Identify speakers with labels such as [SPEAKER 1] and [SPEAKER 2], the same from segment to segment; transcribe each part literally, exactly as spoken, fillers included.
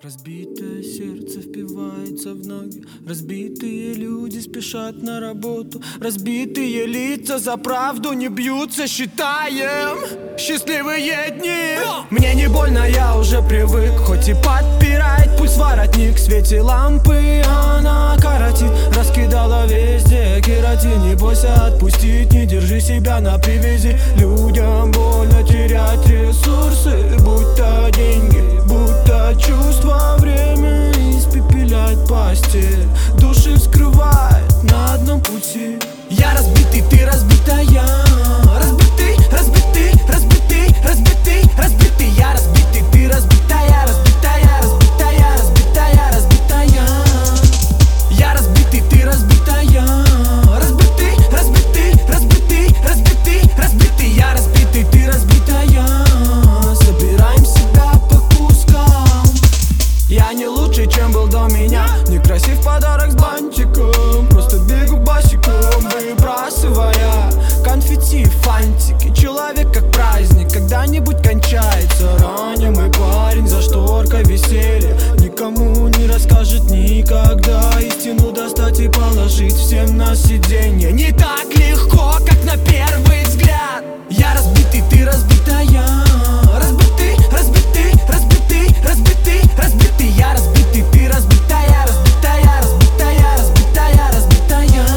[SPEAKER 1] Разбитое сердце впивается в ноги. Разбитые люди спешат на работу. Разбитые лица за правду не бьются. Считаем счастливые дни. Мне не больно, я уже привык. Хоть и подпирает пульс воротник. В свете лампы она коротит. Раскидала везде кератин. Не бойся отпустить, не держи себя на привязи. Людям больно терять ресурсы. Будь то деньги, будь то чувства. Время испепеляет постель. Души вскрывает на одном пути. Я разбитый, ты разбитая. Разбитый, разбитый, разбитый, разбитый, разбитый. Я разбитый, ты разбитая. Разбитая, разбитая, разбитая, разбитая. Я разбитый, ты разбитая. Разбитый, разбитый, разбитый, разбитый, разбитый. Я разбитый, ты разбитая. Собираем себя по кускам. Я не лучше, чем был до меня. Некрасив подарок с бантиком. Просто бегу босиком, выбрасывая конфетти, фантики. Человек как праздник, когда-нибудь кончается. Ранимый парень за шторкой веселья. Никому не расскажет никогда. Истину достать и положить всем на сиденье. Не так легко, как на первый взгляд. Я разбитый, ты разбитая. Разбитый, разбитый, разбитый, разбитый, разбитый. Я разбитый, ты разбитая. Разбитая, разбитая, разбитая, разбитая.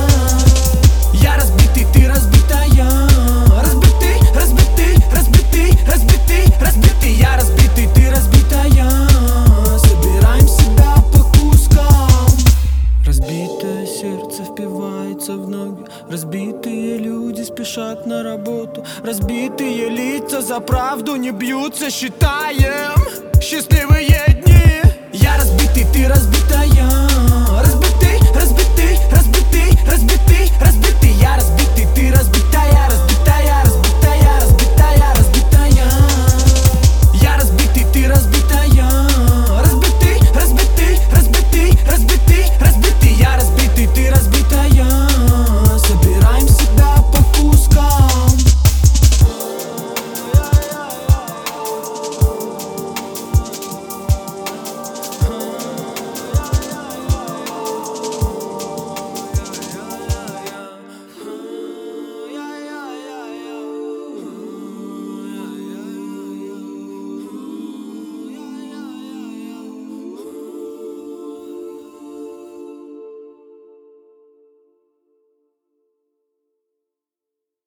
[SPEAKER 1] Я разбитый, ты разбитая. Разбитый, разбитый, разбитый, разбитый, разбитый. Я разбитый, ты разбитая. Собираем себя по кускам. Разбитое сердце впивается в ноги. Разбитые люди спешат на работу. Разбитые лица за правду не бьются. Считаем счастливые дни. Я разбитый, ты разбитая.